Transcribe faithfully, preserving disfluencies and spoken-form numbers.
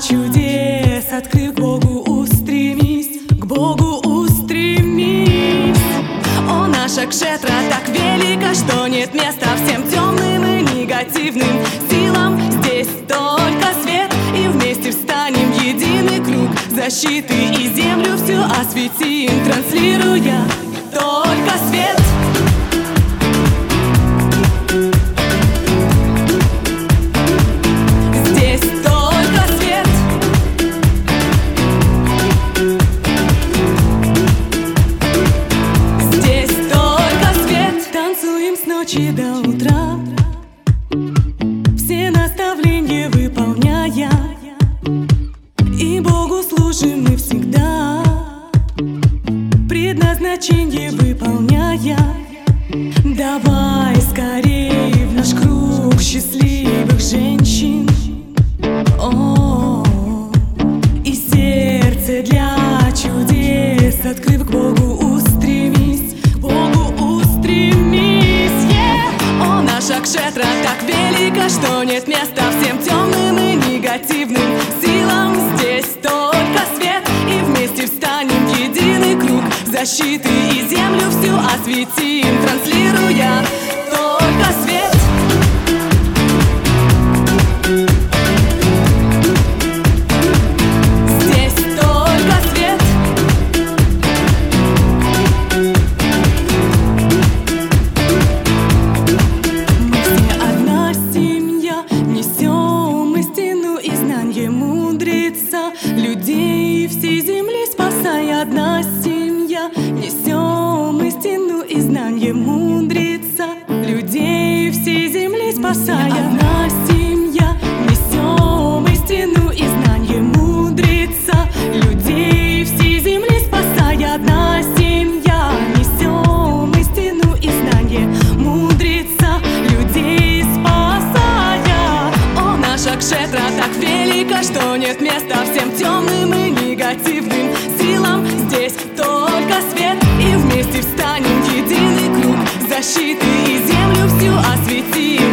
чудес, открыв, к Богу устремись, к Богу устремись. О, наша Кшетра так велика, что нет места всем темным и негативным силам. Здесь только свет, и вместе встанем в единый круг защиты, и землю всю осветим, транслируя только свет. С ночи до утра, все наставления выполняя, и Богу служим мы всегда, предназначение выполняя. Давай скорее в наш круг счастливых женщин. О, и сердце для чудес, открыв, к Богу устремись, к Богу устремись. Наша Кшетра так велика, что нет места всем темным и негативным силам. Здесь только свет, и вместе встанем в единый круг защиты, и землю всю осветим, транслируя только свет. Людей всей земли спасая, одна семья. Несем истину и знание мудреца. Людей всей земли спасая, одна семья. Несем истину и знание мудреца. Людей всей земли спасая, одна семья. Несем истину и знание мудреца. Людей спасая. О, наша Кшетра так велика, что нет места всем темным и негативным силам. Здесь только свет, и вместе встанем в единый круг защиты, и землю всю осветим.